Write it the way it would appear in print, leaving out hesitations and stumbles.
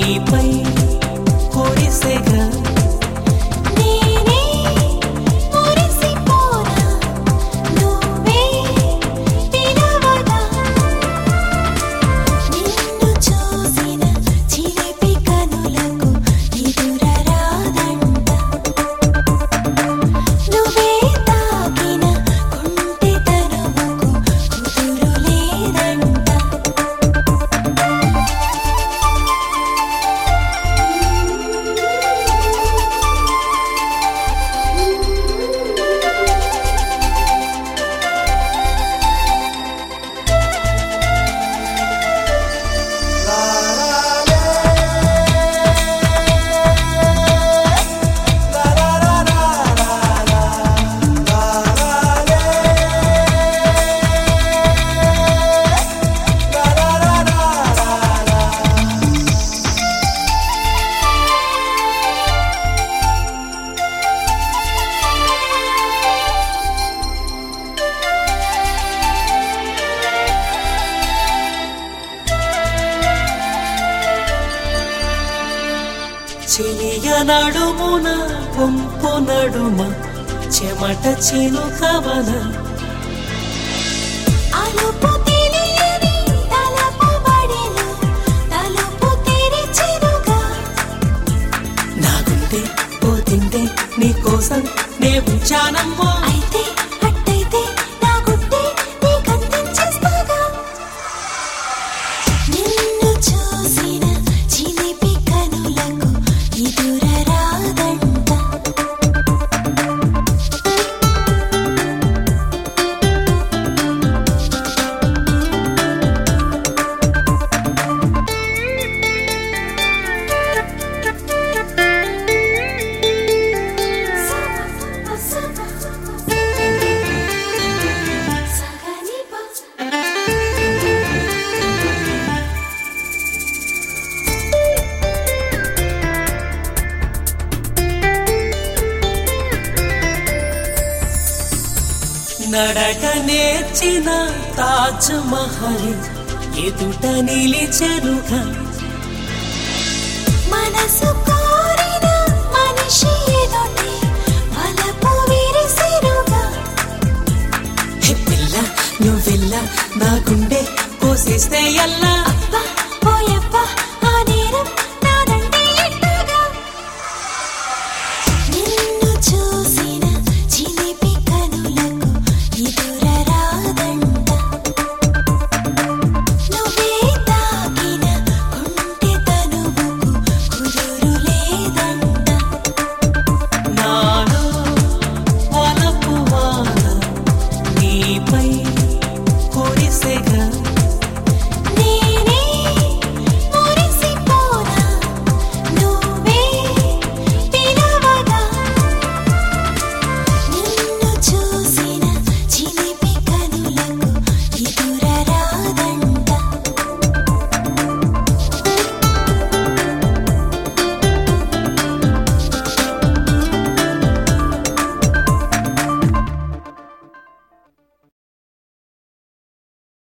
నీపై కురిసెగా చెలియ నడుమున పొంపు నడుమ చెమట చిలుకవన అలుపు తెలియని తలపు బడిలో తలుపు తెరిచెనుగా నా గుండె పోతిందే నీకోసం నే ఉంచానమ్మో అయితే అట్టయితే నా గుడ్డే నీకందించేస్తాగా నిన్ను చూసిన చిలిపి కనులకు ఎదురరాదంట నడక నేర్చిన తాజ్ మహల్ ఎదుట నిలిచెనుగా మనసు కోరిన మనిషి ఎదుటే వలపు విరిసెనుగా హే పిల్ల నువ్వెల్ల నా గుండె కోసేస్తే ఎల్లా